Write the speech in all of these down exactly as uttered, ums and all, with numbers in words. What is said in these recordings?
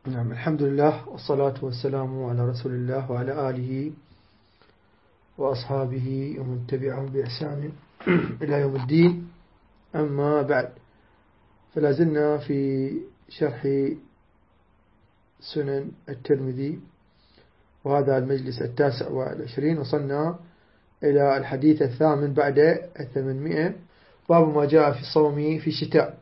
نعم، الحمد لله والصلاة والسلام على رسول الله وعلى آله وأصحابه ومن تبعهم بإحسان إلى يوم الدين. أما بعد، فلا زلنا في شرح سنن الترمذي، وهذا المجلس التاسع والعشرين. وصلنا إلى الحديث الثامن بعد الثمانمائة، باب ما جاء في الصوم في الشتاء.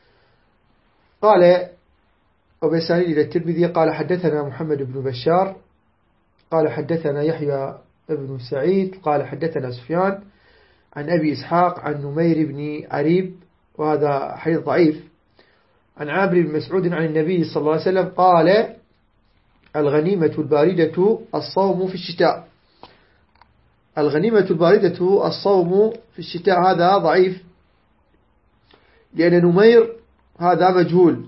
قال وبسانيد إلى الترمذي قال حدثنا محمد بن بشار قال حدثنا يحيى بن سعيد قال حدثنا سفيان عن أبي إسحاق عن نمير بن عريب، وهذا حديث ضعيف، عن عامر بن مسعود عن النبي صلى الله عليه وسلم قال الغنيمة الباردة الصوم في الشتاء. الغنيمة الباردة الصوم في الشتاء، هذا ضعيف لأن نمير هذا مجهول،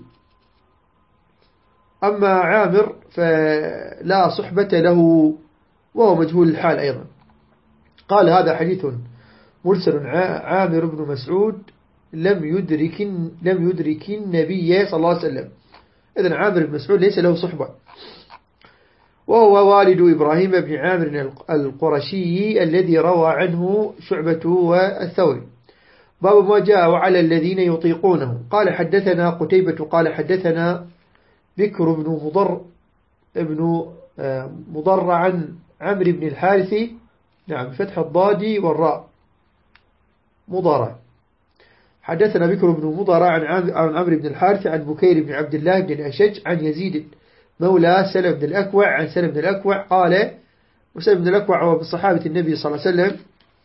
أما عامر فلا صحبة له وهو مجهول الحال أيضا. قال هذا حديث مرسل، عامر بن مسعود لم يدرك لم يدرك النبي صلى الله عليه وسلم. إذن عامر بن مسعود ليس له صحبة، وهو والد إبراهيم بن عامر القرشي الذي روى عنه شعبة والثوري. باب ما جاء وعلى الذين يطيقونه. قال حدثنا قتيبة قال حدثنا بكر بن مضر ابن مضر عن عمرو بن الحارث، نعم بفتح الضاد والراء مضر. حدثنا بكر بن مضر عن عمرو بن الحارث عن بكير بن عبد الله بن الأشج عن يزيد مولى سلم بن الأكوع عن سلم بن الأكوع قال، وسلم بن الأكوع هو بصحابة النبي صلى الله عليه وسلم،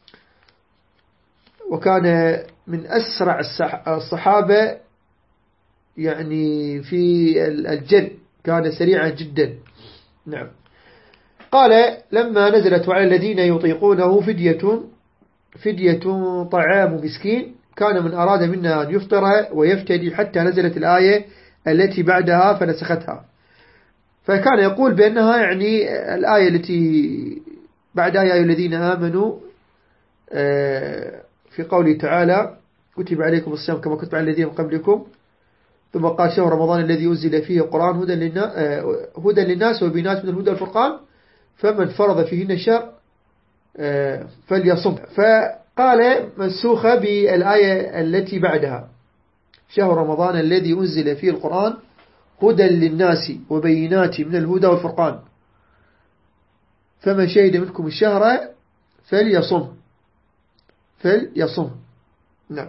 وكان من أسرع الصحابة يعني في الجن، كان سريعا جدا. نعم. قال لما نزلت وعلى الذين يطيقونه فدية فدية طعام مسكين، كان من أراد منا أن يفطر ويفتدي حتى نزلت الآية التي بعدها فنسختها. فكان يقول بأنها يعني الآية التي بعدها يا أيها الذين آمنوا في قوله تعالى كتب عليكم الصيام كما كتب على الذين من قبلكم، ثم قال شهر رمضان الذي أنزل فيه القرآن هدى للناس وبينات من الهدى والفرقان، فمن فرض فيهن الشهر فليصم. فقال منسوخة بالآية التي بعدها شهر رمضان الذي أنزل فيه القرآن هدى للناس وبينات من الهدى والفرقان، فمن شهد منكم الشهر فليصم فليصم. نعم.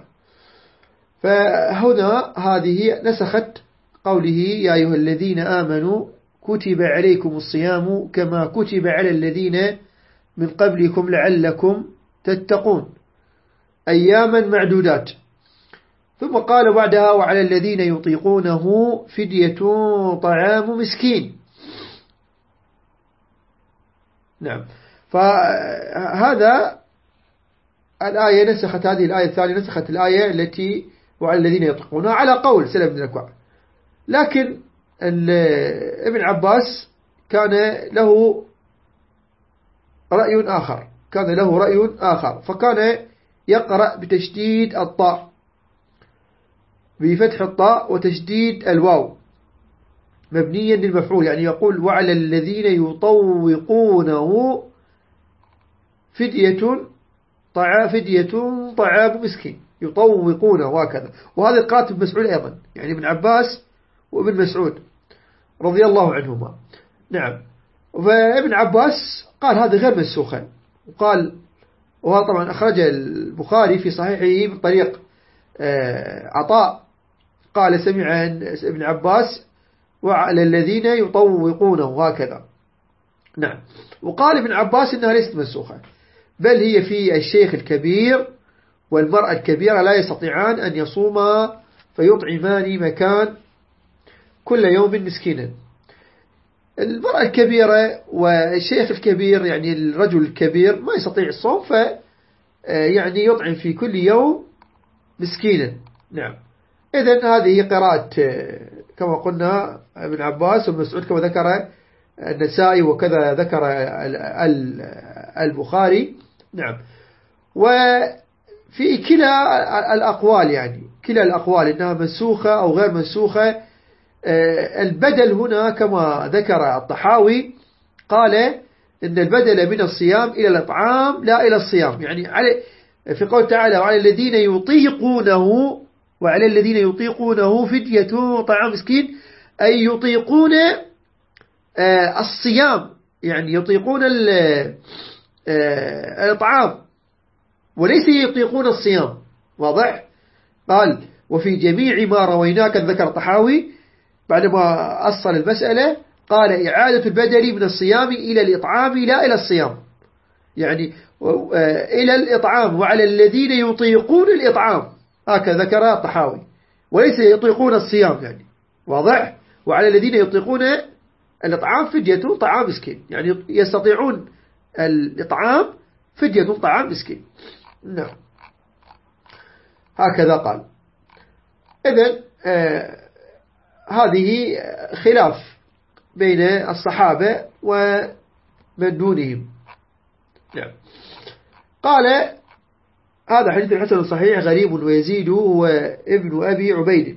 فهنا هذه نسخت قوله يا أيها الذين آمنوا كتب عليكم الصيام كما كتب على الذين من قبلكم لعلكم تتقون أياما معدودات. ثم قال بعدها وعلى الذين يطيقونه فدية طعام مسكين. نعم. فهذا الآية نسخت، هذه الآية الثانية نسخت الآية التي وعلى الذين يطيقونها على قول سلم بن الأكوع. لكن ابن عباس كان له رأي آخر كان له رأي آخر فكان يقرأ بتشديد الطاء بفتح الطاء وتشديد الواو مبنيا للمفعول، يعني يقول وعلى الذين يطوقونه فدية طعام فدية طعام مسكين يطوقونه، وهكذا. وهذا قراءة ابن مسعود أيضا، يعني ابن عباس وابن مسعود رضي الله عنهما. نعم. فابن عباس قال هذا غير منسوخا، وقال وهذا طبعا أخرج البخاري في صحيحه من طريق عطاء قال سمع ابن عباس وعلى الذين يطوقونه هكذا. نعم. وقال ابن عباس إنها ليست منسوخة، بل هي في الشيخ الكبير والمرأة الكبيرة لا يستطيعان أن يصوما فيطعمان مكان كل يوم مسكينا. المرأة الكبيرة والشيخ الكبير يعني الرجل الكبير ما يستطيع الصوم، ف يعني يطعم في كل يوم مسكينا. نعم. إذن هذه قراءة كما قلنا ابن عباس وابن مسعود كما ذكر النسائي وكذا ذكر البخاري. نعم. وفي كلا الأقوال يعني كلا الأقوال إنها منسوخة أو غير منسوخة البدل هنا كما ذكر الطحاوي قال إن البدل من الصيام إلى الإطعام لا إلى الصيام، يعني على في قول تعالى وعلى الذين يطيقونه وعلى الذين يطيقونه فدية طعام مسكين، أي يطيقون الصيام، يعني يطيقون الإطعام وليس يطيقون الصيام. واضح؟ قال وفي جميع ما رويناك ذكر الطحاوي بعدما أصل المسألة قال إعادة البدل من الصيام إلى الإطعام لا إلى الصيام، يعني إلى الإطعام وعلى الذين يطيقون الإطعام، هكذا ذكر الطحاوي، وليس يطيقون الصيام يعني. واضح؟ وعلى الذين يطيقون الإطعام فدية طعام مسكين، يعني يستطيعون الإطعام فدية طعام مسكين. نعم هكذا قال. إذن آه هذه خلاف بين الصحابة ومن دونهم. نعم. قال هذا حديث حسن صحيح غريب ويزيد هو ابن أبي عبيد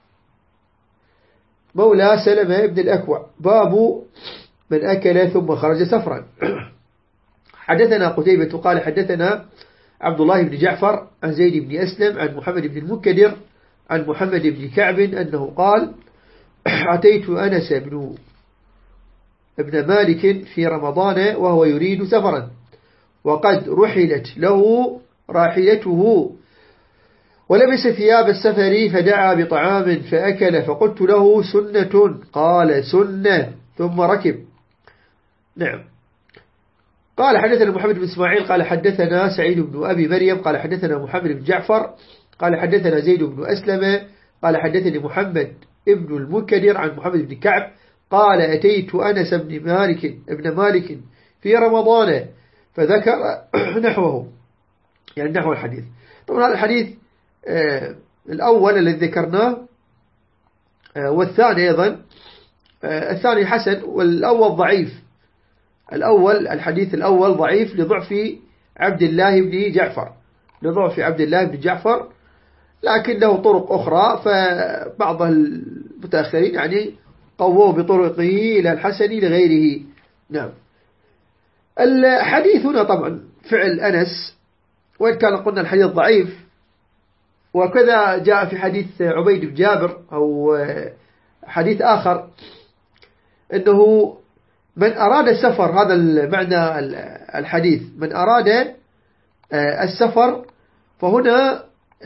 مولى سلمة ابن الأكوع، باب من أكل ثم خرج سفرا. حدثنا قتيبة قال حدثنا عبد الله بن جعفر عن زيد بن أسلم عن محمد بن المنكدر عن محمد بن كعب أنه قال أتيت أنس بن ابن مالك في رمضان وهو يريد سفرا وقد رحلت له راحلته ولبس ثياب السفر فدعا بطعام فأكل فقلت له سنة، قال سنة ثم ركب. نعم. قال حدثنا محمد بن إسماعيل قال حدثنا سعيد بن أبي مريم قال حدثنا محمد بن جعفر قال حدثنا زيد بن أسلم قال حدثني محمد ابن المنكدر عن محمد بن كعب قال أتيت أنس بن مالك ابن مالك في رمضان فذكر نحوه، يعني نحو الحديث. طبعا هذا الحديث آه الأول الذي ذكرناه آه والثاني أيضا آه الثاني حسن والأول ضعيف. الأول الحديث الأول ضعيف لضعف عبد الله بن جعفر لضعف عبد الله بن جعفر لكن له طرق أخرى، فبعض المتأخرين يعني قووا بطرقه إلى الحسن لغيره. نعم. الحديث هنا طبعا فعل أنس، وإن كان قلنا الحديث ضعيف، وكذا جاء في حديث عبيد بن جابر أو حديث آخر أنه من أراد السفر، هذا المعنى الحديث، من أراد السفر فهنا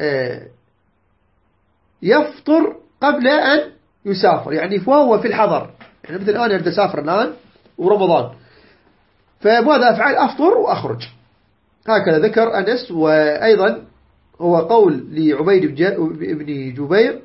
يفطر قبل أن يسافر، يعني فهو في الحضر، يعني مثل الآن أريد أسافر الآن ورمضان فماذا أفعل؟ أفطر وأخرج. هكذا ذكر أنس. وأيضا هو قول لعبيد بن جبير،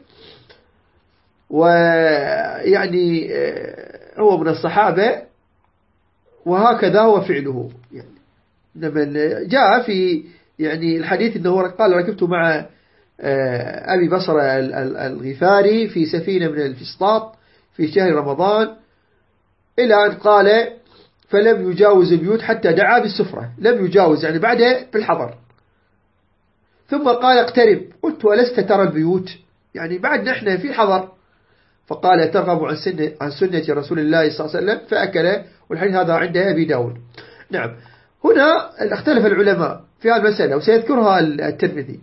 ويعني هو من الصحابة وهكذا هو فعله. يعني جاء في يعني الحديث أنه قال ركبت مع أبي بصر الغفاري في سفينة من الفسطاط في شهر رمضان إلى أن قال فلم يجاوز البيوت حتى دعا بالسفرة، لم يجاوز يعني بعده في الحضر. ثم قال اقترب، قلت ألست ترى البيوت، يعني بعد نحن في حضر. فقال ترغب عن سنة, عن سنة رسول الله صلى الله عليه وسلم فأكل. والحديث هذا عند أبي داود. نعم. هنا اختلف العلماء في هذه المسألة وسيذكرها الترمذي،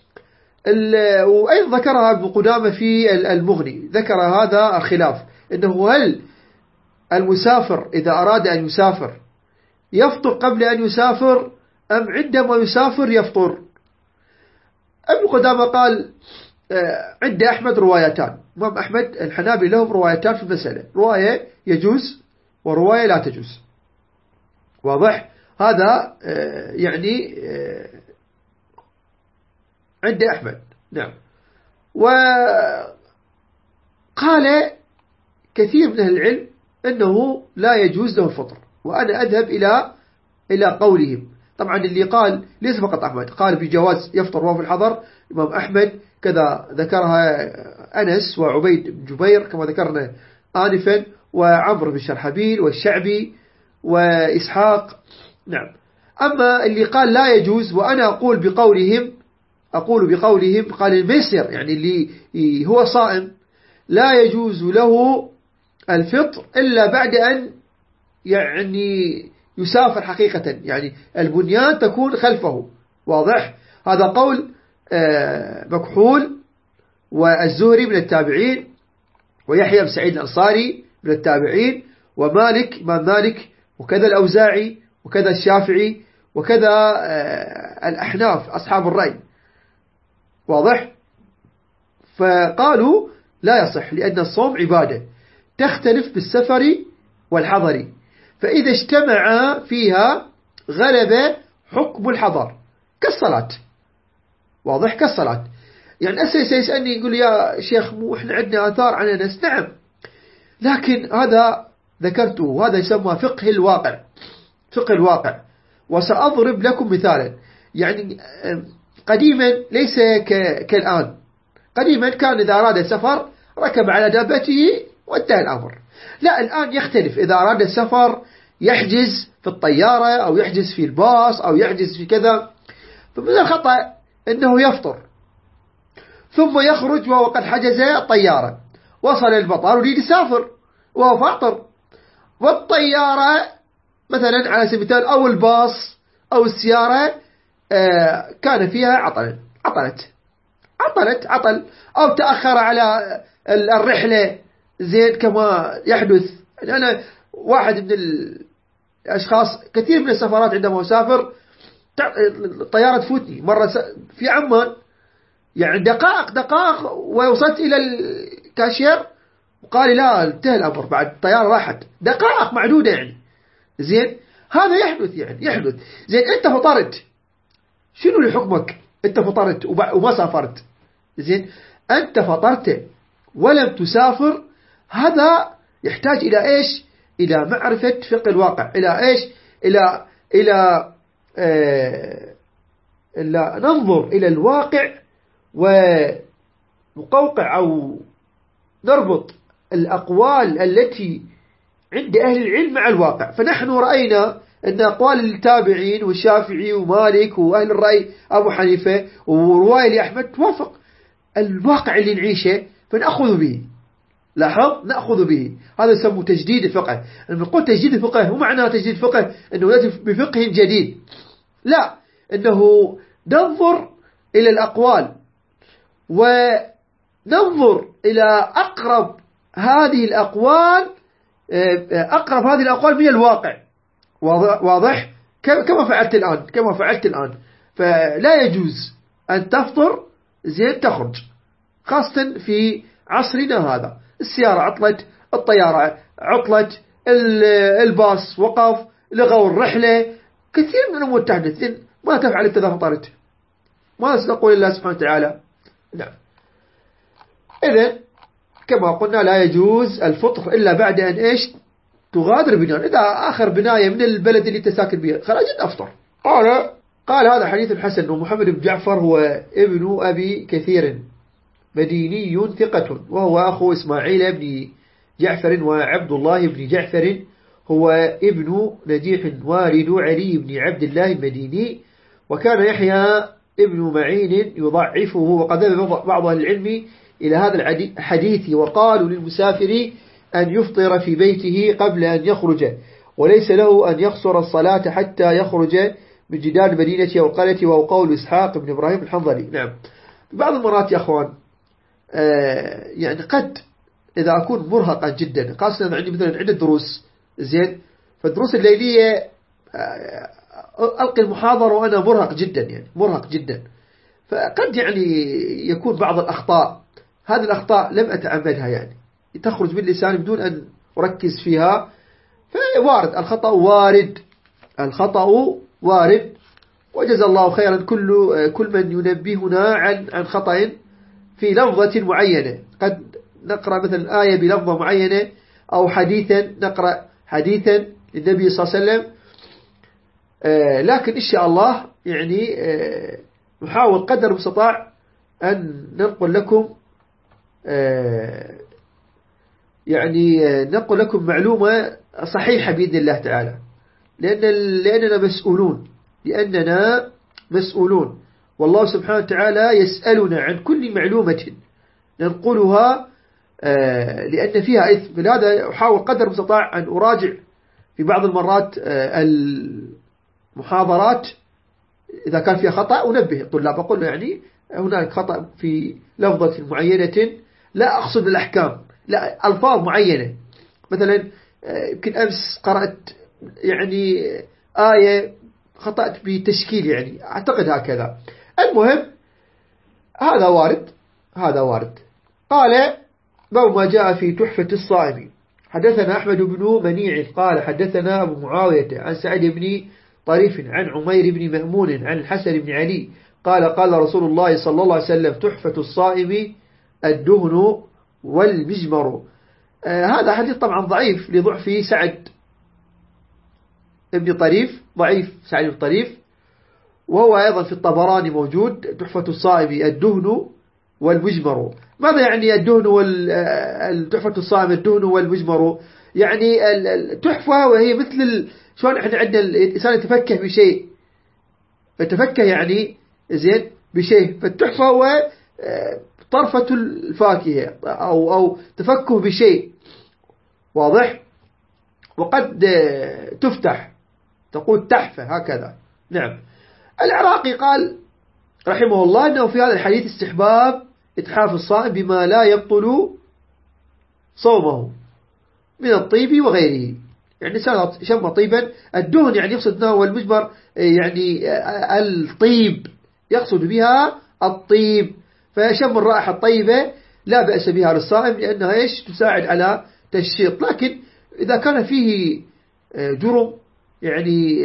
وأيضا ذكرها ابن قدامة في المغني، ذكر هذا الخلاف أنه هل المسافر إذا أراد أن يسافر يفطر قبل أن يسافر أم عندما يسافر يفطر. ابن قدامة قال عند أحمد روايتان، إمام أحمد الحنابلة لهم روايتان في المسألة، رواية يجوز ورواية لا تجوز. واضح؟ هذا يعني عند أحمد. نعم. وقال كثير من أهل العلم أنه لا يجوز له الفطر، وأنا أذهب إلى إلى قولهم. طبعا اللي قال ليس فقط أحمد، قال بجواز يفطر وهو في الحضر إمام أحمد، كذا ذكرها أنس وعبيد بن جبير كما ذكرنا آنفا، وعمر بن شرحبيل والشعبي وإسحاق. نعم. أما اللي قال لا يجوز وأنا أقول بقولهم أقول بقولهم قال الميسر، يعني اللي هو صائم لا يجوز له الفطر إلا بعد أن يعني يسافر حقيقة، يعني البنيان تكون خلفه. واضح؟ هذا قول مكحول والزهري من التابعين، ويحيى بن سعيد الأنصاري من التابعين، ومالك ما مالك، وكذا الأوزاعي، وكذا الشافعي، وكذا الأحناف أصحاب الرأي. واضح؟ فقالوا لا يصح، لأن الصوم عبادة تختلف بالسفر والحضر، فإذا اجتمع فيها غلب حكم الحضر كالصلاة. واضح؟ كالصلاة. يعني أسأل سيسألني يقول يا شيخ مو إحنا عندنا آثار عن أنس. نعم، لكن هذا ذكرته، هذا يسمى فقه الواقع، فقه الواقع. وسأضرب لكم مثالا. يعني قديما ليس كالآن. قديما كان إذا أراد السفر ركب على دابته وانتهى الأمر. لا، الآن يختلف. إذا أراد السفر يحجز في الطيارة أو يحجز في الباص أو يحجز في كذا. فمن الخطأ أنه يفطر ثم يخرج وهو قد حجز الطيارة، وصل المطار ويريد يسافر وهو فاطر، والطيارة مثلا على سبيل المثال أو الباص أو السيارة كان فيها عطل عطلت عطلت عطل أو تأخر على الرحلة، زين، كما يحدث. أنا واحد من الأشخاص كثير من السفرات عندما أسافر الطيارة تفوتني مرة في عمان، يعني دقائق دقائق ووصلت إلى الكاشير وقال لا انتهى الأمر، بعد الطيارة راحت دقائق معدودة يعني. زين، هذا يحدث يعني يحدث. زين، أنت فطرت، شنو اللي حكمك؟ أنت فطرت وما سافرت. زين، أنت فطرت ولم تسافر، هذا يحتاج إلى إيش؟ إلى معرفة فقه الواقع، إلى إيش؟ إلى إلى آه إلى ننظر إلى الواقع ونقوقع أو نربط الأقوال التي عند أهل العلم مع الواقع. فنحن رأينا أن أقوال التابعين والشافعي ومالك وأهل الرأي أبو حنيفة ورواية لأحمد توافق الواقع اللي نعيشه، فنأخذ به. لاحظ، نأخذ به. هذا يسمى تجديد الفقه. لما نقول تجديد الفقه مو معناه تجديد الفقه أنه يأتي بفقه جديد، لا، أنه ننظر إلى الأقوال وننظر إلى أقرب هذه الأقوال أقرب هذه الأقوال من الواقع. واضح؟ كما فعلت الآن كما فعلت الآن فلا يجوز أن تفطر زين تخرج، خاصة في عصرنا هذا. السيارة عطلت، الطيارة عطلت، الباص وقف، لغوا الرحلة، كثير من الأمور تحدث. ما تفعل أنت إذا فطرت؟ ماذا سنقول الله سبحانه وتعالى؟ نعم. إذن كما قلنا لا يجوز الفطر إلا بعد أن إيش؟ تغادر بناء. إذا آخر بناية من البلد اللي تساكن بها خرجت أفطر. قال قال هذا حديث حسن. ومحمد بن جعفر هو ابن أبي كثير مديني ثقة، وهو أخو إسماعيل بن جعفر، وعبد الله بن جعفر هو ابن نجيح والد علي بن عبد الله المديني. وكان يحيى ابن معين يضعفه، وقد ذهب بعض أهل العلم إلى هذا الحديث وقالوا للمسافر أن يفطر في بيته قبل أن يخرج، وليس له أن يخسر الصلاة حتى يخرج من جدار مدينة أو قرية، وهو قول إسحاق بن إبراهيم الحنظلي. نعم. بعض المرات يا أخوان آه يعني قد إذا أكون مرهقا جدا، خاصة عندي مثلا عدة دروس، زين، فالدروس الليلية آه ألقي المحاضرة وأنا مرهق جدا، يعني مرهق جدا، فقد يعني يكون بعض الأخطاء. هذه الأخطاء لم أتعمدها، يعني تخرج باللسان بدون أن أركز فيها، فوارد الخطأ، وارد الخطأ وارد. وجزا الله خيرا كل كل من ينبهنا عن عن خطأ في لفظة معينة. قد نقرأ مثلا آية بلفظة معينة، أو حديثا نقرأ حديثا للنبي صلى الله عليه وسلم، آه لكن إن شاء الله يعني آه نحاول قدر المستطاع أن ننقل لكم آه يعني آه ننقل لكم معلومة صحيحة بإذن الله تعالى، لأن لأننا مسؤولون لأننا مسؤولون والله سبحانه وتعالى يسألنا عن كل معلومة ننقلها لأن فيها إثم. لهذا أحاول قدر المستطاع أن أراجع في بعض المرات المحاضرات إذا كان فيها خطأ أنبه الطلاب، أقول يعني هناك خطأ في لفظة معينة، لا أقصد الأحكام، لا ألفاظ معينة. مثلا يمكن أمس قرأت يعني آية خطأت بتشكيل، يعني أعتقد هكذا. المهم هذا وارد، هذا وارد. قال باب ما جاء في تحفة الصائم. حدثنا أحمد بن منيع قال حدثنا أبو معاوية عن سعد بن طريف عن عمير بن مأمون عن الحسن بن علي قال قال رسول الله صلى الله عليه وسلم تحفة الصائم الدهن والمجمر. آه هذا حديث طبعا ضعيف لضعف سعد بن طريف، ضعيف سعد بن طريف، وهو أيضا في الطبراني موجود. تحفة الصائم الدهن والمجمر. ماذا يعني الدهن والتحفة الصائم الدهن والمجمر؟ يعني التحفة وهي مثل شلون احنا عندنا الإنسان يتفكه بشيء، يتفكه يعني زين بشيء، فالتحفة هو طرفة الفاكهة أو أو تفكه بشيء، واضح؟ وقد تفتح تقول تحفة هكذا. نعم. العراقي قال رحمه الله أنه في هذا الحديث استحباب إتحاف الصائم بما لا يبطل صومه من الطيب وغيره، يعني شم طيبا. الدهن يعني يقصد أنه والمجمر يعني الطيب، يقصد بها الطيب، فيشم الرائحة الطيبة لا بأس بها للصائم لأنها إيش تساعد على تشيط. لكن إذا كان فيه جرم يعني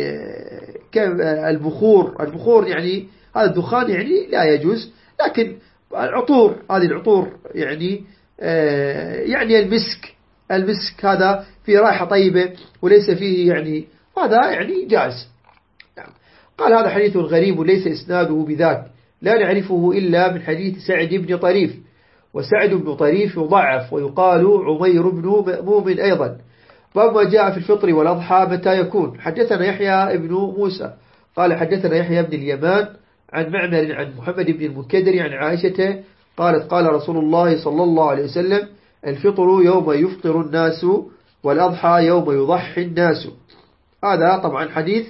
كالبخور، البخور يعني هذا الدخان يعني لا يجوز. لكن العطور، هذه العطور يعني يعني المسك، المسك هذا فيه رائحة طيبة وليس فيه يعني، هذا يعني جائز. قال هذا حديث غريب ليس إسناده بذاك، لا نعرفه إلا من حديث سعد بن طريف، وسعد بن طريف يضعف ويقال عمير بن مأموم أيضا. باب ما جاء في الفطر والأضحى متى يكون. حدثنا يحيى بن موسى قال حدثنا يحيى بن اليمان عن معمر عن محمد بن المنكدر عن عائشة قالت قال رسول الله صلى الله عليه وسلم الفطر يوم يفطر الناس والأضحى يوم يضحي الناس. هذا طبعا حديث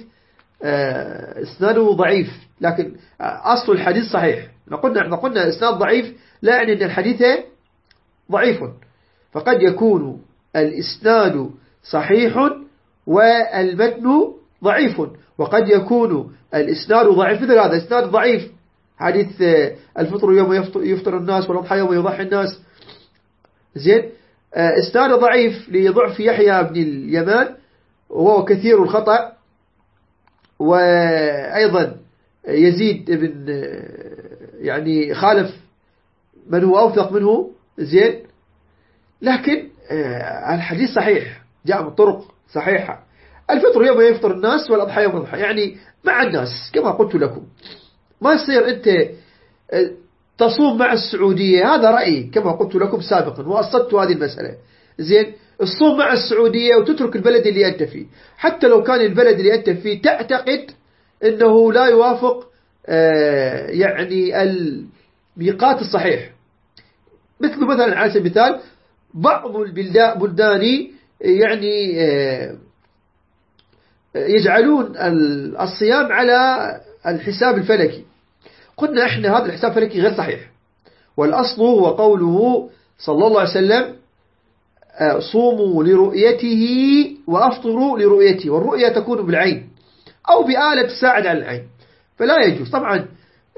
اسناده ضعيف، لكن أصل الحديث صحيح. نقولنا قلنا اسناد ضعيف لا يعني أن الحديث ضعيف، فقد يكون الاسناد صحيح والمتن ضعيف، وقد يكون الاسناد ضعيف. مثل هذا اسناد ضعيف حديث الفطر يوم يفطر الناس والأضحى يوم يضحي الناس، زين. اسناد ضعيف لضعف يحيى بن اليمان وهو كثير الخطأ، وأيضا يزيد بن يعني خالف من هو أوثق منه، زين. لكن الحديث صحيح، جاء من طرق صحيحة. الفطر يوم يفطر الناس والأضحى يوم يضحى، يعني مع الناس كما قلت لكم. ما يصير أنت تصوم مع السعودية، هذا رأيي كما قلت لكم سابقا وأصدت هذه المسألة، زين. الصوم مع السعودية وتترك البلد اللي أنت فيه، حتى لو كان البلد اللي أنت فيه تعتقد أنه لا يوافق يعني الميقات الصحيح. مثل مثلا على سبيل المثال بعض البلدان يعني يجعلون الصيام على الحساب الفلكي. قلنا احنا هذا الحساب الفلكي غير صحيح، والأصل هو قوله صلى الله عليه وسلم صوموا لرؤيته وأفطروا لرؤيته، والرؤية تكون بالعين أو بآلة تساعد على العين، فلا يجوز. طبعا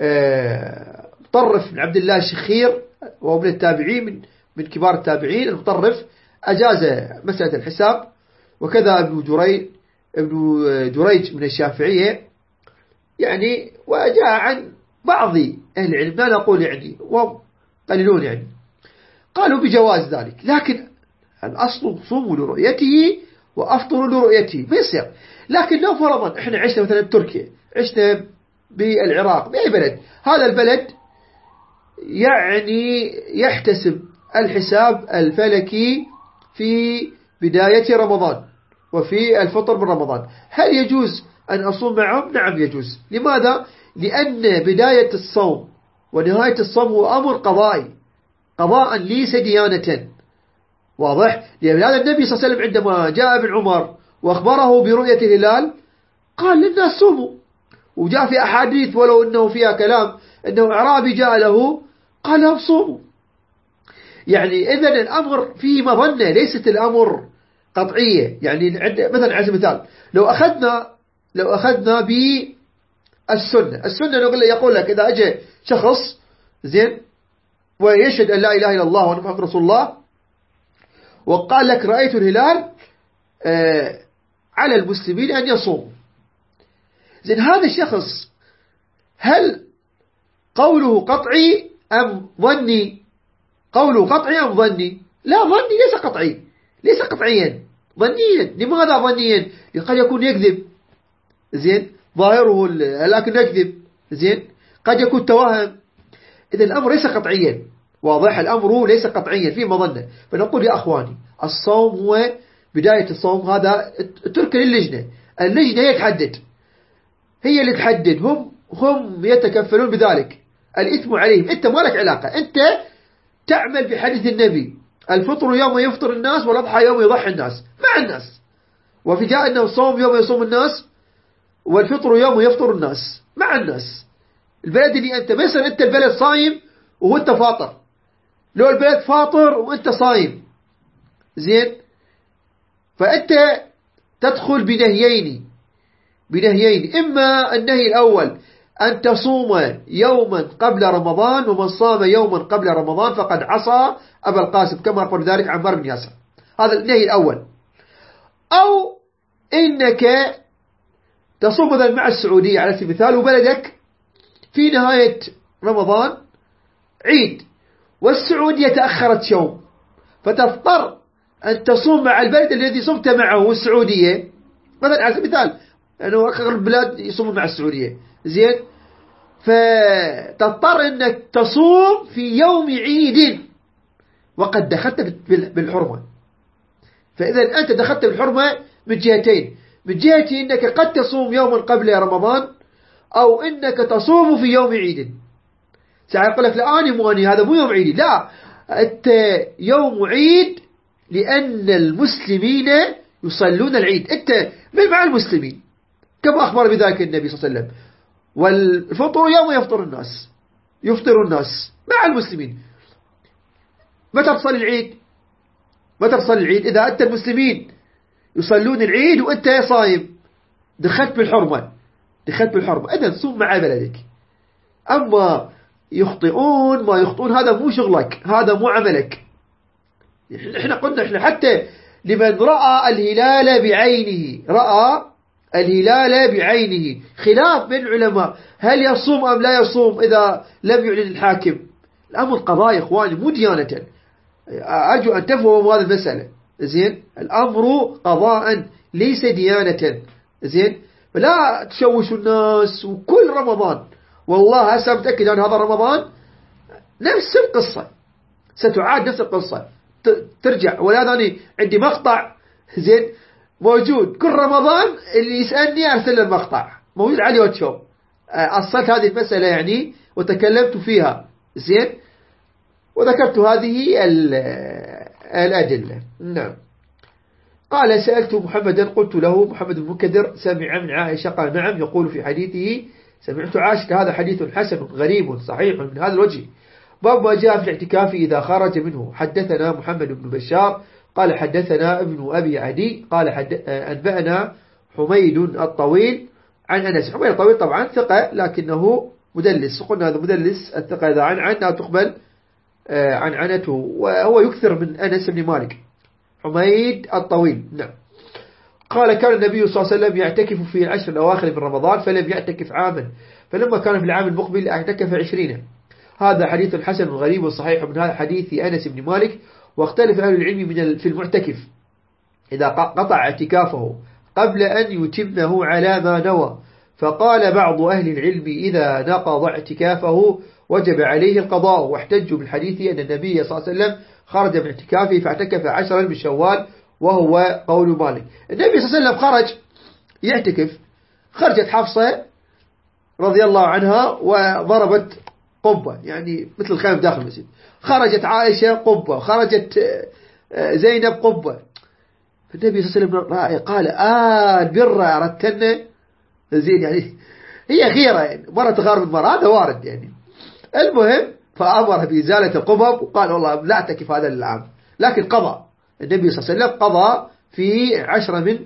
مطرف بن عبد الله الشخير وهو من التابعين من من كبار التابعين، المطرف أجاز مسألة الحساب، وكذا ابن جريج ابن جريج من الشافعية يعني، وجاء عن بعض أهل العلم لا نقول يعني وقليلون يعني قالوا بجواز ذلك. لكن الأصل صوموا لرؤيته وأفطروا لرؤيته، ما يصير. لكن لو فرضا احنا عشنا مثلا بتركيا، عشنا بالعراق، بأي بلد، هذا البلد يعني يحتسب الحساب الفلكي في بداية رمضان وفي الفطر من رمضان، هل يجوز أن أصوم معهم؟ نعم يجوز. لماذا؟ لأن بداية الصوم ونهاية الصوم هو أمر قضائي، قضاء ليس ديانة، واضح؟ لأن هذا النبي صلى الله عليه وسلم عندما جاء ابن عمر وأخبره برؤية الهلال قال للناس صوموا. وجاء في أحاديث ولو أنه فيها كلام أنه أعرابي جاء له قال لهم صوموا. يعني إذن الأمر فيه مظنة، ليست الأمر قطعية. يعني مثلا على سبيل المثال لو أخذنا لو أخذنا بالسنة، السنة نقول يقول لك إذا أجى شخص زين ويشهد أن لا إله إلا الله وأن محمد رسول الله وقال لك رأيت الهلال، آه على المسلمين أن يصوموا. زين هذا الشخص هل قوله قطعي أم ظني؟ قوله قطعي أم ظني؟ لا، ظني، ليس قطعي، ليس قطعيا، ظنيا. لماذا ظنيا؟ قد يكون يكذب، زين، ظاهره لكن يكذب، زين، قد يكون توهم. إذا الأمر ليس قطعيا، واضح؟ الأمر ليس قطعيا، فيه مظنة. فنقول يا أخواني الصوم هو بداية الصوم، هذا ترك للجنة. اللجنة هي تحدد، هي اللي تحدد، هم هم يتكفلون بذلك، الإثم عليهم، أنت ما لك علاقة. أنت تعمل بحديث النبي الفطر يوم يفطر الناس والأضحى يوم يضحي الناس، مع الناس. وفي جاء أنه الصوم يوم يصوم الناس والفطر يوم يفطر الناس، مع الناس. البلد اللي أنت مثلا أنت البلد صايم وأنت فاطر، لو البلد فاطر وأنت صايم، زين، فأنت تدخل بنهيين بنهيين إما النهي الأول أن تصوم يوما قبل رمضان، ومن صام يوما قبل رمضان فقد عصى أبا القاسم، كما قال ذلك عمار بن ياسر. هذا النهي الأول. أو إنك تصوم مثلا مع السعودية على سبيل المثال، وبلدك في نهاية رمضان عيد والسعودية تأخرت يوم، فتضطر أن تصوم مع البلد الذي صمت معه والسعودية، مثلا على سبيل المثال لأنه أكثر البلاد يصومون مع السعودية، زين، فتضطر أنك تصوم في يوم عيد وقد دخلت بالحرمة. فإذا أنت دخلت بالحرمة من جهتين، من جهة أنك قد تصوم يوما قبل رمضان، أو أنك تصوم في يوم عيد. ساعة يقول لك لا أنا مو أنا هذا مو يوم عيد، لا، أنت يوم عيد لأن المسلمين يصلون العيد، أنت من مع المسلمين كما أخبر بذلك النبي صلى الله عليه وسلم. والفطر يوم يفطر الناس، يفطر الناس مع المسلمين. متى تصلي العيد؟ متى تصلي العيد؟ إذا أنت المسلمين يصلون العيد وأنت صايم، دخلت بالحرمة، دخلت بالحرمة. إذن صوم مع بلدك. أما يخطئون ما يخطئون هذا مو شغلك، هذا مو عملك. إحنا قلنا إحنا حتى لمن رأى الهلال بعينه، رأى الهلال بعينه، خلاف بين العلماء هل يصوم أم لا يصوم إذا لم يعلن الحاكم. الأمر قضاء يا إخواني، مو ديانة. أرجو أن تفهموا هذه المسألة، زين. الأمر قضاء ليس ديانة، زين. فلا تشوشوا الناس. وكل رمضان والله هسه متأكد أن هذا رمضان نفس القصة ستعاد، نفس القصة ترجع. ولهذا أنا عندي مقطع، زين، موجود كل رمضان، اللي يسألني أرسل له المقطع، موجود على اليوتيوب. أصلت هذه المسألة يعني وتكلمت فيها، زين، وذكرت هذه الأدلة. نعم. قال سألت محمدا قلت له، محمد بن المنكدر، سمع من عائشة؟ قال نعم. يقول في حديثه سمعت عائشة. هذا حديث حسن غريب صحيح من هذا الوجه. باب ما جاء في الاعتكاف إذا خرج منه. حدثنا محمد بن بشار قال حدثنا ابن أبي عدي قال أنبأنا حميد الطويل عن أنس. حميد الطويل طبعا ثقة لكنه مدلس، قلنا هذا مدلس، الثقة إذا عن عنها تقبل عن عنته، وهو يكثر من أنس بن مالك. حميد الطويل، نعم. قال كان النبي صلى الله عليه وسلم يعتكف في العشر الأواخر من رمضان فلم يعتكف عاما، فلما كان في العام المقبل اعتكف عشرين. هذا حديث حسن غريب صحيح من هذا حديث أنس بن مالك. واختلف أهل العلم من في المعتكف إذا قطع اعتكافه قبل أن يتمه على ما نوى. فقال بعض أهل العلم إذا نقض اعتكافه وجب عليه القضاء، واحتجوا بالحديث أن النبي صلى الله عليه وسلم خرج من اعتكافه فاعتكف عشرا من شوال، وهو قول مالك. النبي صلى الله عليه وسلم خرج يعتكف، خرجت حفصة رضي الله عنها وضربت قبة، يعني مثل الخيم داخل المسجد. خرجت عائشة قبة، خرجت زينب قبة. فالنبي صلى الله عليه وسلم قال آه البر أردتن زين، يعني هي غيرة يعني، مرة تغار من مرة، هذا وارد يعني. المهم فأمر بإزالة القبب وقال والله لا اعتكف هذا العام، لكن قضى النبي صلى الله عليه وسلم قضى في عشرة من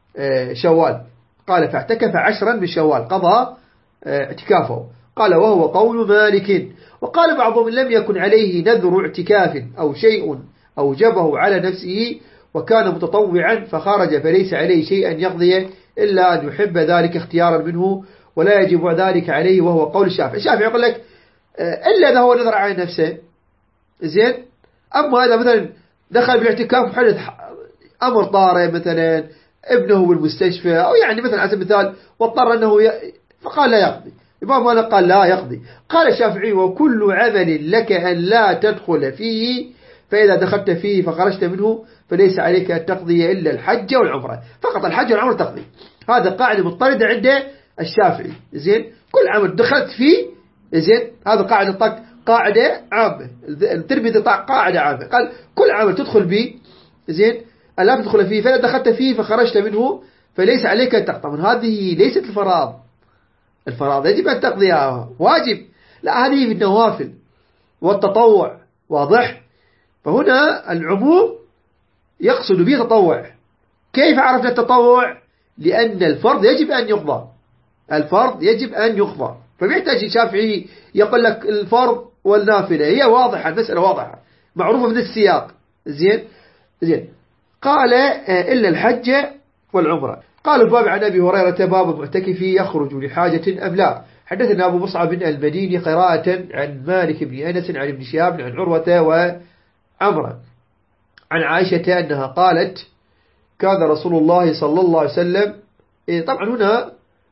شوال، قال فاعتكف عشرا من شوال قضى اعتكافه. قال وهو قول مالك. وقال بعضهم لم يكن عليه نذر اعتكاف أو شيء أوجبه على نفسه وكان متطوعا فخرج فليس عليه شيء أن يقضي إلا أن يحب ذلك اختيارا منه ولا يجب ذلك عليه، وهو قول الشافعي. الشافعي يقول لك إلا إذا هو نذر على نفسه زين. أما هذا مثلا دخل بالاعتكاف وحدث أمر طارئ مثلا ابنه بالمستشفى أو يعني مثلا على سبيل المثال واضطر أنه ي... فقال لا يقضي. الإمام مالك قال لا يقضي. قال الشافعي وكل عمل لك أن لا تدخل فيه فإذا دخلت فيه فخرجت منه فليس عليك أن تقضي إلا الحج والعمرة، فقط الحج والعمرة تقضي. هذا قاعدة مضطردة عند الشافعي زين. كل عمل دخلت فيه زين، هذا قاعدة قاعدة عامة. الترمذي قاعدة عامة قال كل عمل تدخل به زين لا تدخل فيه فإذا دخلت فيه فخرجت منه فليس عليك أن تقضي. هذه ليست الفرائض، الفرائض يجب أن تقضيها واجب، لا هذه في النوافل والتطوع واضح. فهنا العموم يقصد به تطوع. كيف عرفنا التطوع؟ لأن الفرض يجب أن يقضى، الفرض يجب أن يقضى. فبيحتاج الشافعي يقول لك الفرض والنافلة هي واضحة، المسألة واضحة معروفة من السياق زين زين. قال إلا الحج والعمرة. قال الباب عن أبي هريرة باب المعتكف يخرج لحاجة أم لا. حدثنا أبو مصعب بن المديني قراءة عن مالك بن أنس عن ابن شهاب عن عروة وعمرة عن عائشة أنها قالت كان رسول الله صلى الله عليه وسلم. طبعا هنا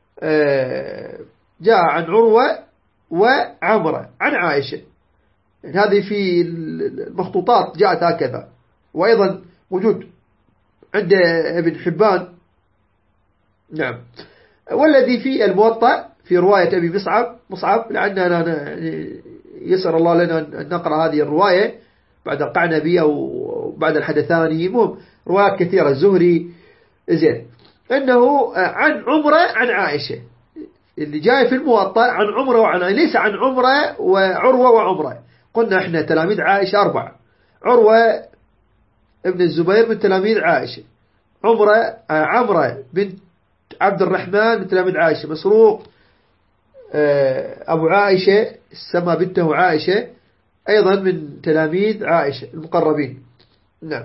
جاء عن عروة وعمرة عن عائشة، يعني هذه في المخطوطات جاءت هكذا، وأيضا موجود عند ابن حبان. نعم. والذي في الموطأ في رواية أبي مصعب مصعب لعلنا يسر الله لنا أن نقرأ هذه الرواية بعد القعنبي أو بعد الحدثاني، مهم روايات كثيرة الزهري زين، أنه عن عمرة عن عائشة. اللي جاي في الموطأ عن عمرة وعن عائشة، ليس عن عمرة وعروة وعمرة. قلنا احنا تلاميذ عائشة أربعة، عروة ابن الزبير من تلاميذ عائشة، عمرة عمرة بنت عبد الرحمن من تلاميذ عائشة، مسروق أبو عائشة سمى بنته عائشة أيضا من تلاميذ عائشة المقربين. نعم.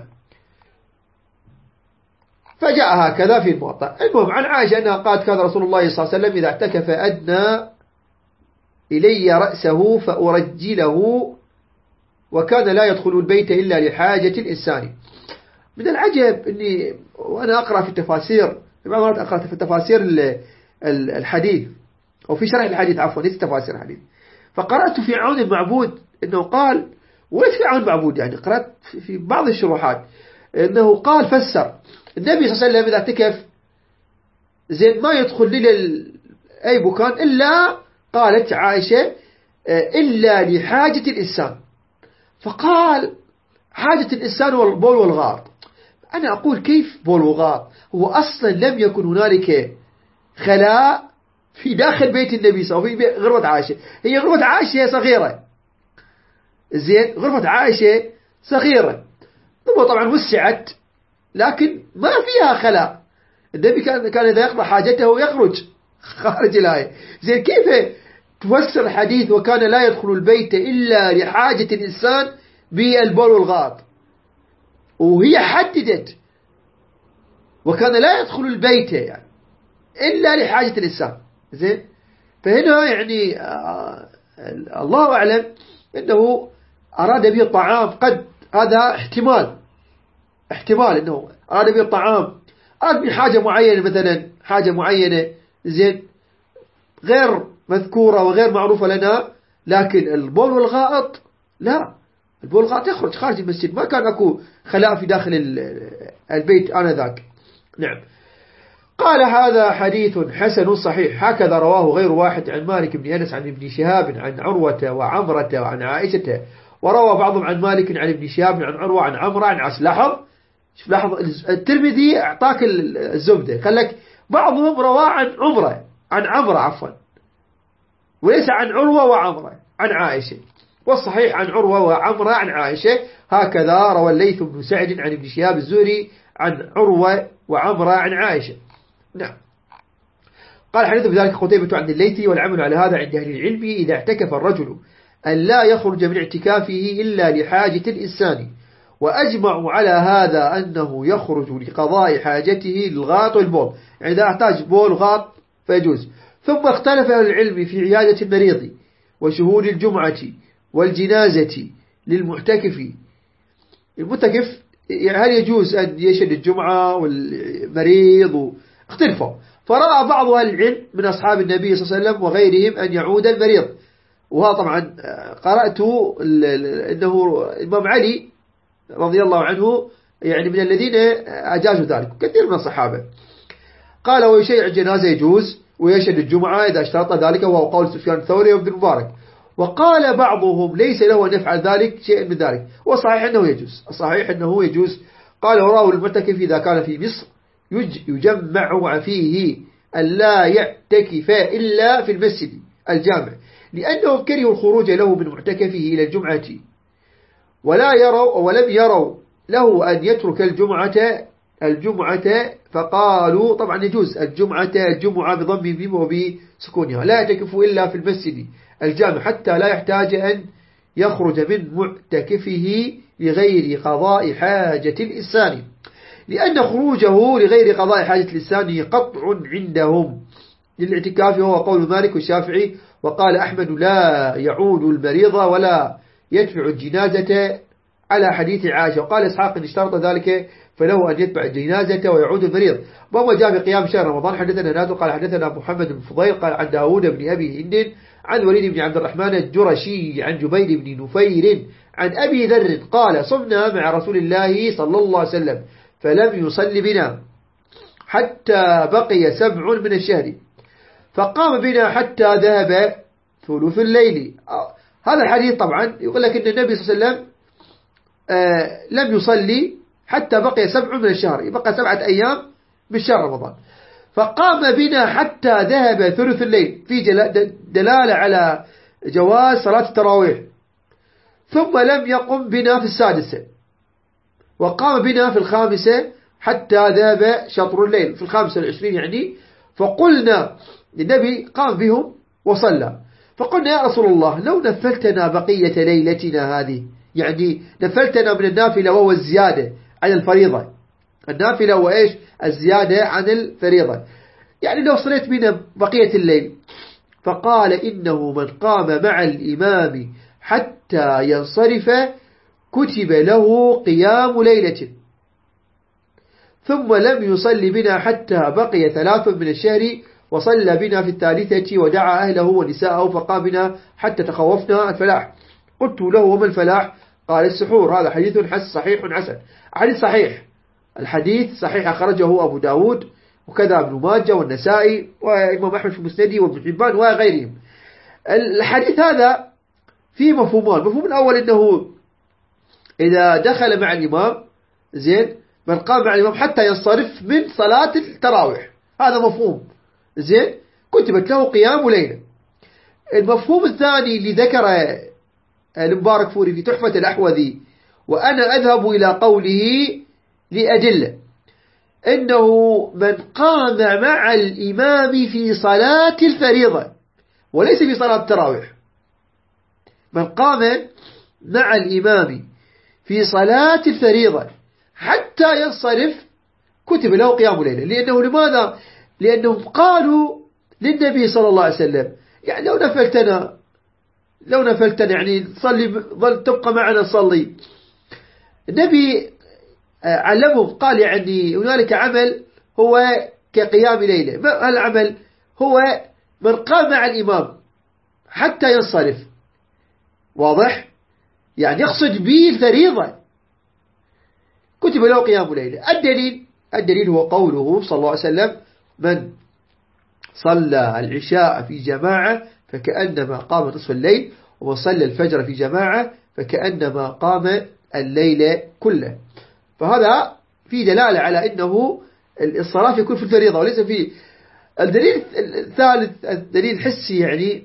فجاء هكذا في الموطأ. المهم عن عائشة أنها قالت كان رسول الله صلى الله عليه وسلم إذا اعتكف أدنى إلي رأسه فأرجله وكان لا يدخل البيت إلا لحاجة الإنسان. من العجب أني وأنا أقرأ في التفاسير، بعض المرات أقرأ في التفاسير الحديث أو في شرح الحديث عفوا ليس تفاسير الحديث، فقرأت في عون المعبود أنه قال، وليس في عون المعبود يعني قرأت في بعض الشروحات أنه قال فسر النبي صلى الله عليه وسلم إذا اعتكف زين ما يدخل لي أي بكان إلا قالت عائشة إلا لحاجة الإنسان. فقال حاجة الإنسان والبول والغار. أنا أقول كيف بول وغار؟ هو أصلا لم يكن هنالك خلاء في داخل بيت النبي صلى الله عليه وسلم في غرفة عائشة. هي غرفة عائشة صغيرة زين، غرفة عائشة صغيرة ثم طبعا وسعت لكن ما فيها خلاء. النبي كان كان إذا يقضى حاجته يخرج خارج الآية زين. كيف تفسر الحديث وكان لا يدخل البيت إلا لحاجة الإنسان بالبول والغائط، وهي حددت وكان لا يدخل البيت يعني إلا لحاجة الإنسان زين. فهنا يعني آه الله أعلم أنه أراد به الطعام، قد هذا احتمال احتمال أنه أراد به الطعام، أراد به حاجة معينة مثلا حاجة معينة زين غير مذكورة وغير معروفة لنا. لكن البول والغائط لا، البول والغائط يخرج خارج المسجد، ما كان أكو خلاء في داخل البيت آنذاك. نعم. قال هذا حديث حسن صحيح هكذا رواه غير واحد عن مالك بن أنس عن ابن شهاب عن عروة وعمرة وعن عائشة وروى بعضهم عن مالك عن ابن شهاب عن عروة عن عمرو عن عاص. لاحظ شوف لاحظ الترمذي أعطاك الزبدة، قال لك بعضهم روى عن عمرة عن عمرو عفوا، وليس عن عروة وعمرة عن عائشة، والصحيح عن عروة وعمرة عن عائشة. هكذا روى الليث بن سعد عن ابن شهاب الزهري عن عروة وعمرة عن عائشة. نعم. قال حديث بذلك قتيبة عن الليثي، والعمل على هذا عند أهل العلم إذا اعتكف الرجل أن لا يخرج من اعتكافه إلا لحاجة الإنسان، وأجمعوا على هذا أنه يخرج لقضاء حاجته للغاط والبول، يعني إذا احتاج بول غاط فيجوز. ثم اختلف أهل العلم في عيادة المريض وشهود الجمعة والجنازة للمعتكف. المعتكف هل يجوز أن يشهد الجمعة والمريض؟ اختلفوا، فرأى بعض أهل العلم من أصحاب النبي صلى الله عليه وسلم وغيرهم أن يعود المريض، وها طبعا قرأت أنه الإمام علي رضي الله عنه يعني من الذين أجازوا ذلك، كثير من الصحابة. قال ويشيع الجنازة يجوز، ويشهد الجمعة إذا اشترط ذلك، وهو قول سفيان الثوري وابن المبارك. وقال بعضهم ليس له أن يفعل ذلك شيء من ذلك، وصحيح أنه يجوز، الصحيح أنه يجوز. قال وراه المعتكف إذا كان في مصر يجمع فيه أن لا يعتكف إلا في المسجد الجامع، لأنهم كرهوا الخروج له من معتكفه إلى الجمعة، ولا يروا ولم يروا له أن يترك الجمعة الجمعة فقالوا طبعا يجوز الجمعة الجمعة بضم الميم وبسكونها، لا يعتكف إلا في المسجد الجامع حتى لا يحتاج أن يخرج من معتكفه لغير قضاء حاجة الإنسان، لأن خروجه لغير قضاء حاجة الإنسان قطع عندهم للاعتكاف، وهو قول مالك والشافعي. وقال أحمد لا يعود المريض ولا يدفع الجنازة على حديث عائشة. وقال إسحاق إن اشترط ذلك فله أن يتبع الجنازة ويعود المريض. وما جاء بقيام شهر رمضان حدثنا نادر قال حدثنا محمد بن فضيل قال عن داود بن أبي هند عن وليد بن عبد الرحمن الجرشي عن جبير بن نفير عن أبي ذر قال صمنا مع رسول الله صلى الله عليه وسلم فلم يصل بنا حتى بقي سبع من الشهر، فقام بنا حتى ذهب ثلث الليل. هذا الحديث طبعا يقول لك أن النبي صلى الله عليه وسلم آه لم يصلي حتى بقي سبع من الشهر، يبقى سبعة أيام من شهر رمضان، فقام بنا حتى ذهب ثلث الليل، في دلالة على جواز صلاة التراويح. ثم لم يقم بنا في السادسة، وقام بنا في الخامسة حتى ذهب شطر الليل، في الخامسة والعشرين يعني. فقلنا النبي قام بهم وصلى، فقلنا يا رسول الله لو نفلتنا بقية ليلتنا هذه، يعني نفلتنا من النافلة وهو الزيادة عن الفريضة، النافلة هو إيش؟ الزيادة عن الفريضة، يعني لو صليت بنا بقية الليل. فقال إنه من قام مع الإمام حتى ينصرف كتب له قيام ليلة، ثم لم يصل بنا حتى بقي ثلاث من الشهر، وصلى بنا في الثالثة ودعا أهله ونساءه فقام بنا حتى تخوفنا الفلاح. قلت له وما الفلاح؟ قال السحور. هذا حديث حس صحيح حسن، حديث صحيح، الحديث صحيح أخرجه أبو داود وكذا ابن ماجه والنسائي وإمام أحمد في مسندي وابن حبان وغيرهم. الحديث هذا فيه مفهومان. مفهوم الأول أنه إذا دخل مع الإمام زين من قام مع الإمام حتى ينصرف من صلاة التراويح، هذا مفهوم زين كتبت له قيام ليلة. المفهوم الثاني اللي ذكر المبارك فوري في تحفة الأحوذي وأنا أذهب إلى قوله لأدلة، إنه من قام مع الإمام في صلاة الفريضة وليس في صلاة التراويح، من قام مع الإمام في صلاة الفريضة حتى ينصرف كتب له قيام ليلة. لأنه لماذا؟ لأنهم قالوا للنبي صلى الله عليه وسلم يعني لو نفلتنا لو نفلتنا يعني صلي ظل تبقى معنا صلي. النبي علمهم قال يعني هنالك عمل هو كقيام ليلة. ما العمل؟ هو من قام مع الإمام حتى ينصرف، واضح؟ يعني يقصد به الفريضة كتب له قيام ليلة. الدليل الدليل هو قوله صلى الله عليه وسلم من صلى العشاء في جماعة فكأنما قام نصف الليل، ومن صلى الفجر في جماعة فكأنما قام الليل كله. فهذا في دلالة على أنه الصلاة يكون في الفريضة وليس في. الدليل الثالث الدليل الحسي يعني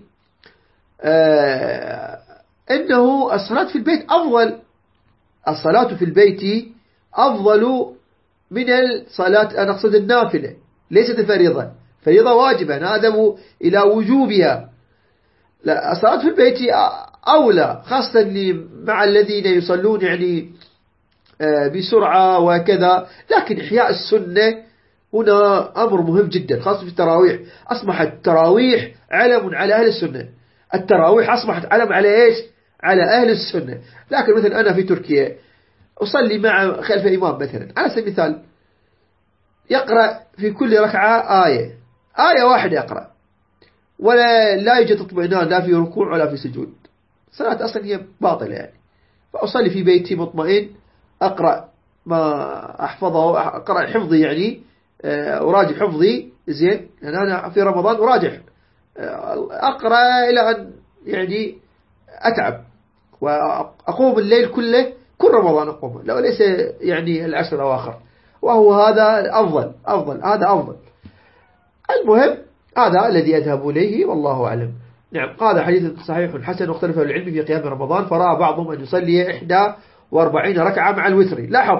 آه أنه الصلاة في البيت أفضل. الصلاة في البيت أفضل من الصلاة، أنا أقصد النافلة ليست الفريضة. فريضة واجبة نادب إلى وجوبها. لا، الصلاة في البيت أولى، خاصة مع الذين يصلون يعني بسرعة وكذا. لكن إحياء السنة هنا أمر مهم جدا، خاصة في التراويح. أصبحت التراويح علم على أهل السنة. التراويح أصبحت علم على إيش؟ على أهل السنة. لكن مثلا أنا في تركيا أصلي مع خلف إمام مثلا على سبيل المثال، يقرأ في كل ركعة آية آية واحدة يقرأ، ولا لا يوجد اطمئنان لا في ركوع ولا في سجود. صلاة أصلا هي باطلة يعني. فأصلي في بيتي مطمئن، أقرأ ما أحفظه، أقرأ حفظي يعني أراجع حفظي زين. يعني أنا في رمضان أراجع أقرأ إلى أن يعني أتعب، وأقوم الليل كله كل رمضان أقوم، لو ليس يعني العشر الأواخر، وهو هذا أفضل أفضل هذا أفضل. المهم هذا الذي أذهب إليه والله أعلم. نعم، هذا حديث صحيح حسن واختلف العلم في قيام رمضان، فرأى بعضهم أن يصلي إحدى وأربعين ركعة مع الوتر. لاحظ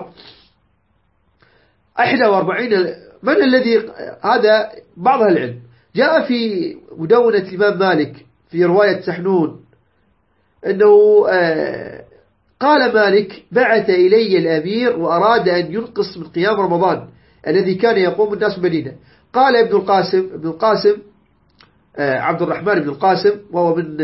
إحدى وأربعين، من الذي هذا؟ بعض العلم. جاء في مدونة الإمام مالك في رواية سحنون أنه قال مالك: بعث إلي الأمير وأراد أن ينقص من قيام رمضان الذي كان يقوم الناس بالمدينة. قال ابن القاسم ابن القاسم عبد الرحمن بن القاسم، وهو من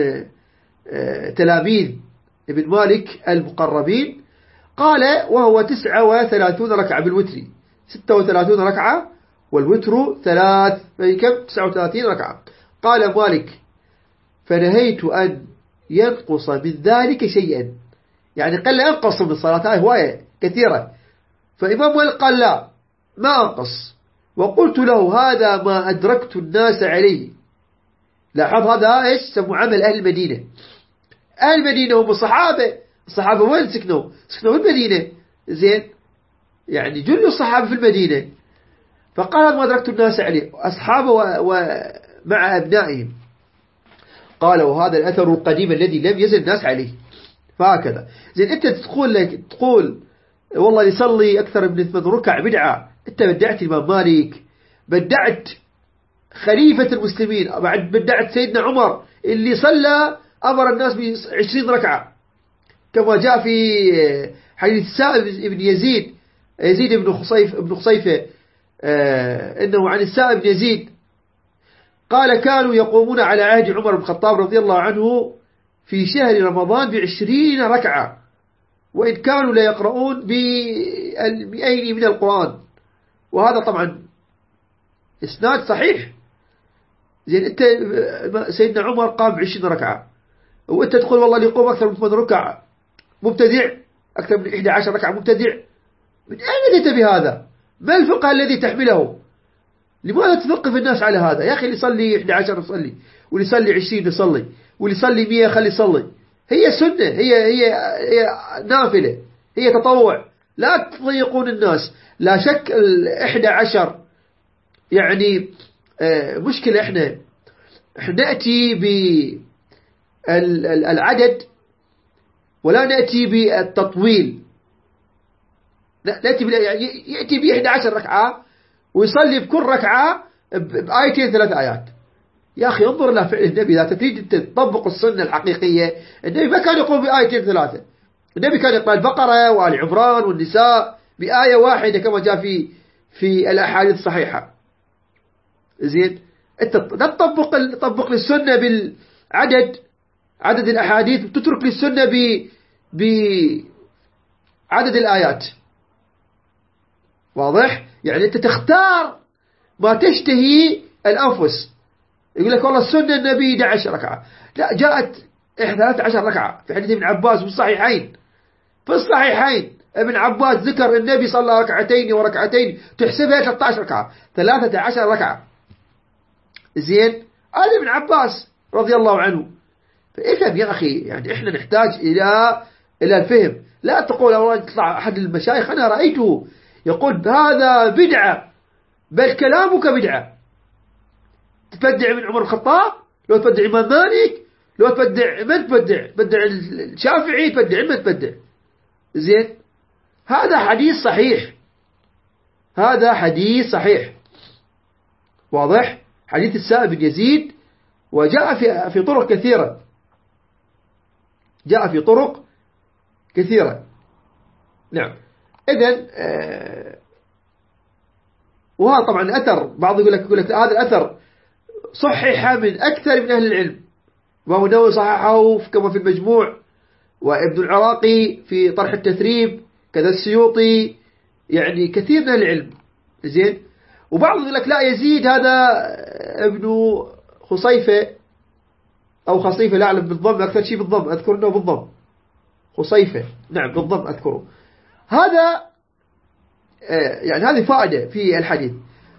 تلاميذ ابن مالك المقربين، قال: وهو تسعة وثلاثون ركعة بالوتر، ستة وثلاثون ركعة والوتر ثلاث، فكم؟ تسعة وثلاثين ركعة. قال مالك: فنهيت أن ينقص من ذلك شيئا، يعني قال لا ينقص من الصلاة، هاي هواية كثيرة. فإمام مالك قال: لا، ما أنقص. وقلت له: هذا ما أدركت الناس عليه. لاحظ هذا إيش سمو عمل أهل المدينة. أهل المدينة هم الصحابة. الصحابة وين سكنوا؟ سكنوا في المدينة زين، يعني جل الصحابة في المدينة. فقال: ما أدركت الناس عليه أصحابه ومع أبنائهم. قال: وهذا الأثر القديم الذي لم يزل الناس عليه. فهكذا زين. أنت تقول لك تقول والله يصلي أكثر من ثمان ركع بدعة، أنت بدعت الإمام مالك، بدعت خليفة المسلمين، بعد بدعت سيدنا عمر اللي صلى أمر الناس بعشرين ركعة، كما جاء في حديث السائب بن يزيد يزيد بن خصيف بن خصيفة آه إنه عن السائب بن يزيد قال: كانوا يقومون على عهد عمر بن الخطاب رضي الله عنه في شهر رمضان بعشرين ركعة، وإن كانوا لا يقرؤون بالمئين من القرآن. وهذا طبعا إسناد صحيح. زين، أنت سيدنا عمر قام بعشرين ركعة، وأنت تقول والله اللي يقوم أكثر من ثمان ركعة مبتدع، أكثر من إحدى عشر ركعة مبتدع. من أين أتى بهذا؟ ما الفقه الذي تحمله؟ لماذا تثقف الناس على هذا؟ يا أخي اللي يصلي إحدى عشر يصلي، واللي يصلي عشرين يصلي، واللي يصلي مية خلي يصلي. هي سنة، هي هي هي نافلة، هي تطوع. لا تضيقون الناس. لا شك الإحدى عشر يعني مشكلة. إحنا إحنا نأتي بالعدد ولا نأتي بالتطويل. نأتي يعني يأتي بإحدى عشر ركعة ويصلي بكل ركعة بآيتين ثلاث آيات. يا أخي انظر إلى فعل النبي. إذا تريد تطبق السنة الحقيقية، النبي ما كان يقوم بآيتين ثلاثة. النبي كان يقرأ البقرة وآل عمران والنساء بآية واحدة كما جاء في في الأحاديث الصحيحة. زين، أنت لا تطبق تطبق للسنة بالعدد عدد الأحاديث، وتترك للسنة ب بعدد الآيات. واضح؟ يعني أنت تختار ما تشتهي الأنفس. يقول لك والله السنة النبي إحدى عشرة ركعة، لا، جاءت ثلاثة عشر ركعة في حديث ابن عباس في الصحيحين. في الصحيحين ابن عباس ذكر النبي صلى ركعتين وركعتين تحسبها ثلاثة عشر ركعة، ثلاثة عشر ركعة. زين، آل ابن عباس رضي الله عنه. فإفهم يا أخي، يعني إحنا نحتاج إلى إلى الفهم. لا تقول أولا يطلع أحد المشايخ أنا رأيته يقول هذا بدعة، بل كلامك بدعة. تبدع من عمر الخطاب، لو تبدع إمام مالك، لو تبدع من تبدع، تبدع الشافعي، تبدع من تبدع. زين، هذا حديث صحيح، هذا حديث صحيح واضح، حديث السائب بن يزيد، وجاء في في طرق كثيرة، جاء في طرق كثيرة. نعم. إذن آه وهذا طبعا أثر، بعض يقول لك يقول لك هذا الأثر صحح من أكثر من أهل العلم. إمام النووي صححه كما في المجموع، وابن العراقي في طرح التثريب، كذا السيوطي، يعني كثير من أهل العلم. زين. وبعض يقول لك لا، يزيد هذا ابن خصيفة أو خصيفة، لا أعلم بالضم، أكثر شيء بالضم، أذكر أنه بالضم خصيفة، نعم بالضم أذكره. هذا يعني هذه فائدة في الحديث.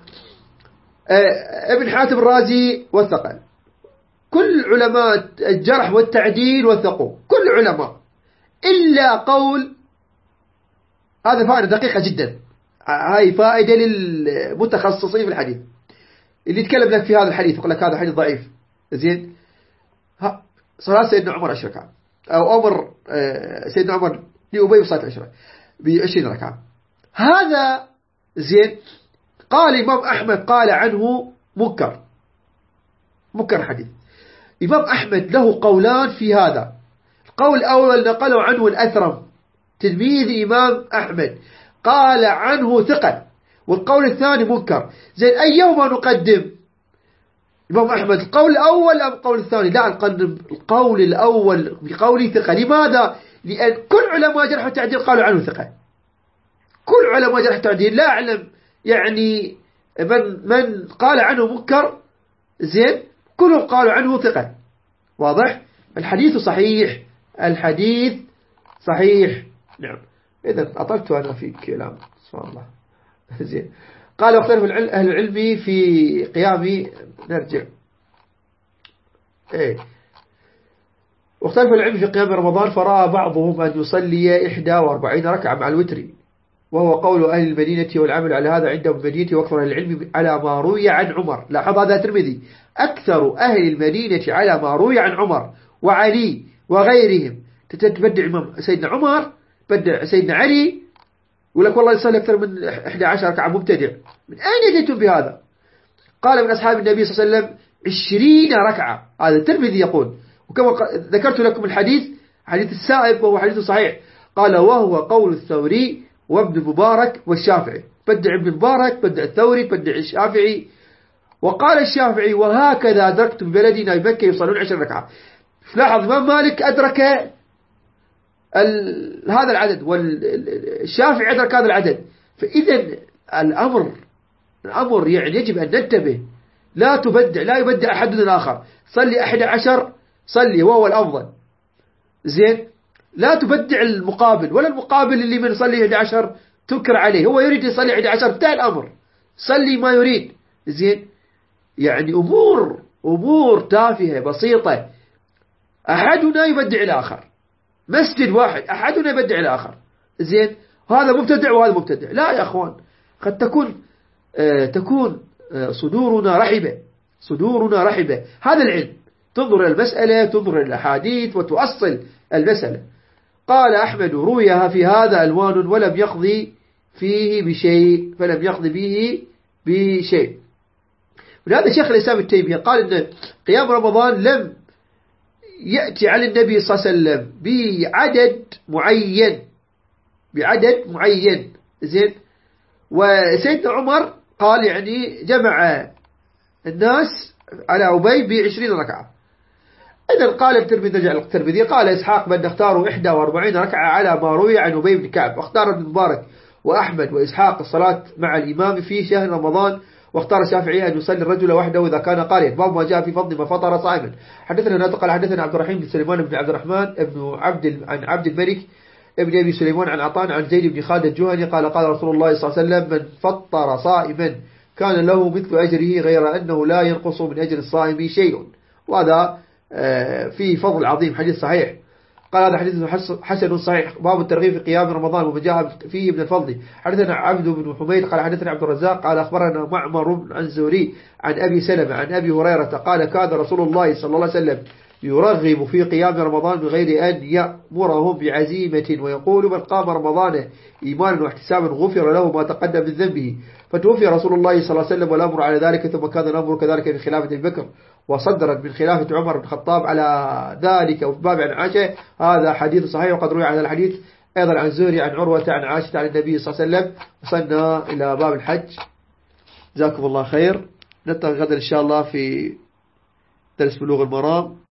ابن حاتم الرازي وثقه، كل علماء الجرح والتعديل وثقوا، كل علماء، إلا قول، هذا فائدة دقيقة جدا، هاي فائدة للمتخصصين في الحديث اللي يتكلم لك في هذا الحديث يقول لك هذا حديث ضعيف. زين، صلاة سيدنا عمر عشر ركعة، أو أمر سيدنا عمر لأبي بصلاة عشرة بعشرين ركعة، هذا زين. قال الإمام أحمد قال عنه منكر، منكر حديث. الإمام أحمد له قولان في هذا. القول الأول نقلوا عنه الأثرم تلميذ إمام أحمد، قال عنه ثقة، والقول الثاني منكر. زين، أيهما نقدم الإمام أحمد، القول الأول أم القول الثاني؟ لا، نقدم القول الأول بقوله ثقة. لماذا؟ لأن كل علماء جرح التعديل قالوا عنه ثقة، كل علماء جرح التعديل، لا أعلم يعني من من قال عنه منكر. زين، كلهم قالوا عنه ثقة، واضح. الحديث صحيح، الحديث صحيح. نعم. إذا أطلت أنا في كلام سبحان الله. زين. قال واختلف أهل العلم في قيام، نرجع إيه واختلف العلم في قيام رمضان، فرأى بعضهم أن يصلي إحدى وأربعين ركعة مع الوتر، وهو قول أهل المدينة والعمل على هذا عندهم المدينة، وأكثر أهل العلم على ما روي عن عمر. لاحظ هذا الترمذي، أكثر أهل المدينة على ما روي عن عمر وعلي وغيرهم. تتبدع إمام سيدنا عمر، بدع سيدنا علي، يقول لك والله يصلي أكثر من إحدى عشر ركعة، مبتدع. من أين جئتم بهذا؟ قال من أصحاب النبي صلى الله عليه وسلم عشرين ركعة، هذا الترمذي يقول. وكما ذكرت لكم الحديث، حديث السائب وهو حديث صحيح. قال وهو قول الثوري وابن المبارك والشافعي، بدع ابن المبارك، بدع الثوري، بدع الشافعي. وقال الشافعي وهكذا أدركت ببلدنا بمكة يصلون عشر ركعة. لاحظ الإمام مالك أدرك هذا العدد، والشافعي أدرك هذا العدد. فإذا الأمر الأمر يعني يجب أن ننتبه، لا تبدع، لا يبدع أحدنا الآخر. صلي أحد عشر، صلي وهو الأفضل. زين، لا تبدع المقابل، ولا المقابل اللي من صلي أحد عشر تنكر عليه، هو يريد يصلي أحد عشر، انتهى الأمر، صلي ما يريد. زين، يعني أمور أمور تافهة بسيطة، أحدنا يبدع الآخر، مسجد واحد أحدنا يبدع الآخر. زين، هذا مبتدع وهذا مبتدع. لا يا أخوان، قد تكون آه تكون آه صدورنا رحبة، صدورنا رحبة. هذا العلم، تنظر إلى المسألة، تنظر إلى الأحاديث وتؤصل المسألة. قال أحمد رويها في هذا ألوان ولم يقضي فيه بشيء، فلم يقضي به بشيء. ولهذا شيخ الإسلام ابن تيمية قال إن قيام رمضان لم يأتي على النبي صلى الله عليه وسلم بعدد معين، بعدد معين. زين، وسيدنا عمر قال يعني جمع الناس على أبي بعشرين ركعة. إذا قال الترمذي الترمذي قال إسحاق بن اختاروا إحدى وأربعين ركعة على ما روي عن أبي بن كعب، واختار ابن مبارك وأحمد وإسحاق الصلاة مع الإمام في شهر رمضان، واختار الشافعي أن يصلي الرجل وحده إذا كان قارئا. باب ما جاء في فضل ما فطر صائما. حدثنا ناطق قال حدثنا عبد الرحيم بن سليمان بن عبد الرحمن ابن عبد عن عبد الملك ابن أبي سليمان عن عطان عن زيد بن خالد الجهني قال قال رسول الله صلى الله عليه وسلم من فطر صائما كان له مثل أجره غير أنه لا ينقص من أجر الصائم شيء. وهذا في فضل عظيم، حديث صحيح. قال هذا حديث حسن صحيح. باب الترغيب في قيام رمضان وما جاء فيه من الفضل. حدثنا عبد بن حميد قال حدثنا عبد الرزاق قال أخبرنا معمر عن زهري عن أبي سلمة عن أبي هريرة قال كان رسول الله صلى الله عليه وسلم يرغب في قيام رمضان من غير أن يأمرهم بعزيمة ويقول من قام رمضان إيمانا واحتسابا غفر له ما تقدم من ذنبه. فتوفي رسول الله صلى الله عليه وسلم والأمر على ذلك، ثم كان الأمر كذلك من خلافة أبي بكر، وصدرت من خلافة عمر بن الخطاب على ذلك. وفي باب عن عائشة هذا حديث صحيح. وقد روي عن الحديث أيضا عن زهري عن عروة عن عائشة عن النبي صلى الله عليه وسلم. وصلنا إلى باب الحج. جزاكم الله خير. نلتقي غدا إن شاء الله في درس بلوغ المرام.